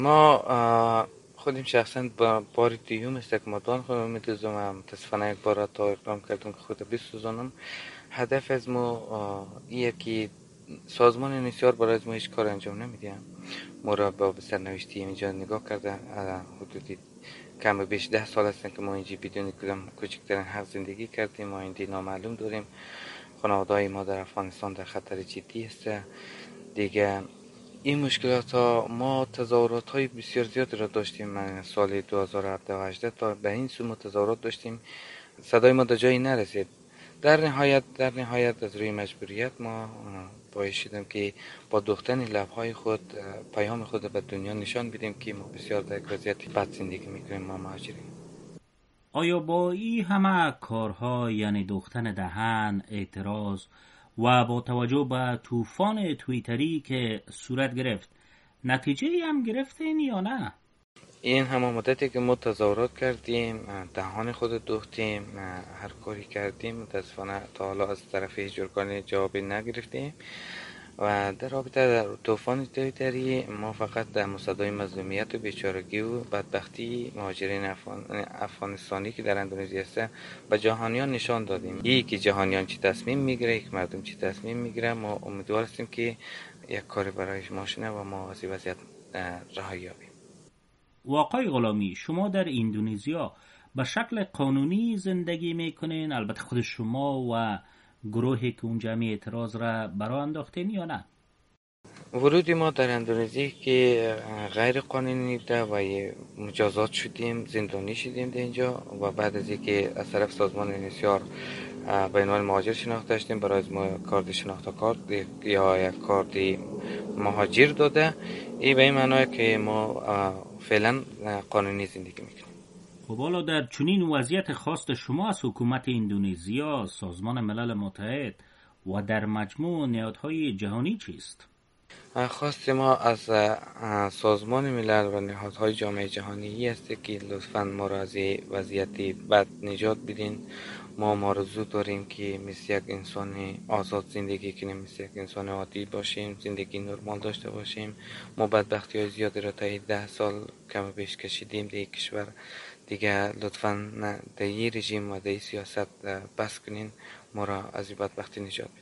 ما خودم شخصا با بار دیوم استکماتان خودم میتوزم متاسفانه یک بار تا اقدام کردم که خود بسوزانم. هدف از ما ایه که سازمان نسیار برای از ما هیچ کار انجام نمیدیم. ما را با سرنوشتی اینجا نگاه کرده، حدودی کم بیش 10 سال هستن که ما اینجا بدون کدام کوچکترین حق زندگی کردیم. ما اینجا نامعلوم داریم. خانواده‌های ما در افغانستان در خطر جدی است. دیگه این مشکلات ها، ما تظاهرات های بسیار زیاد را داشتیم. من سال 2017 و 18 تا به این سو تظاهرات داشتیم، صدای ما در جایی نرسید. در نهایت از روی مجبوریت ما باعث شدیم که با دوختن لبهای خود پیام خود به دنیا نشان بدیم که ما بسیار در یک وضعیت بد زندگی میکنیم. ما مهاجرین. آیا با این همه کارها، یعنی دوختن دهن، اعتراض و با توجه به طوفان توییتری که صورت گرفت، نتیجه هم گرفتین یا نه؟ این همه مدتی که ما تظاهرات کردیم، دهان خود دوختیم، هر کاری کردیم، متاسفانه تا حالا از طرف هیچ ارگانی جوابی نگرفتیم. و در رابطه در طوفان توییتری ما فقط در مصدای مظلومیت و بیچارگی و بدبختی مهاجرین افغانستانی که در اندونزی هستن به جهانیان نشان دادیم. یکی جهانیان چی تصمیم میگیره، یک مردم چی تصمیم میگیره. ما امیدوار هستیم که یک کاری برای ما شنه و ما از این وضعیت رهایی یابیم. آقای غلامی، شما در اندونزیا به شکل قانونی زندگی میکنین؟ البته خود شما و گروهی که اونجا می اعتراض را برا انداختین یا نه؟ ورود ما در اندونزی که غیر قانونی ده و مجازات شدیم، زندانی شدیم در اینجا و بعد از اینکه از طرف سازمان نسیار به عنوان مهاجر شناخته شدیم، برای ما کارت شناخته کارت یا یک کارت مهاجر داده. این به این معنی که ما فعلا قانونی زندگی میکنیم. خب حالا در چنین وضعیت خواست شما از حکومت اندونزیا، سازمان ملل متحد و در مجموع نهادهای جهانی چیست؟ خواست ما از سازمان ملل و نهادهای جامعه جهانی است که لطفاً ما را از وضعیت بد نجات بدین. ما آرزو داریم که مثل یک انسان آزاد زندگی کنیم، مثل یک انسان عادی باشیم، زندگی نرمال داشته باشیم. ما بدبختی های زیادی را تا 10 سال کم بیش کشیدیم در کشور. دیگه لطفاً در این رژیم و در این سیاست بس کنین، ما را از این بدبختی نجات بدین.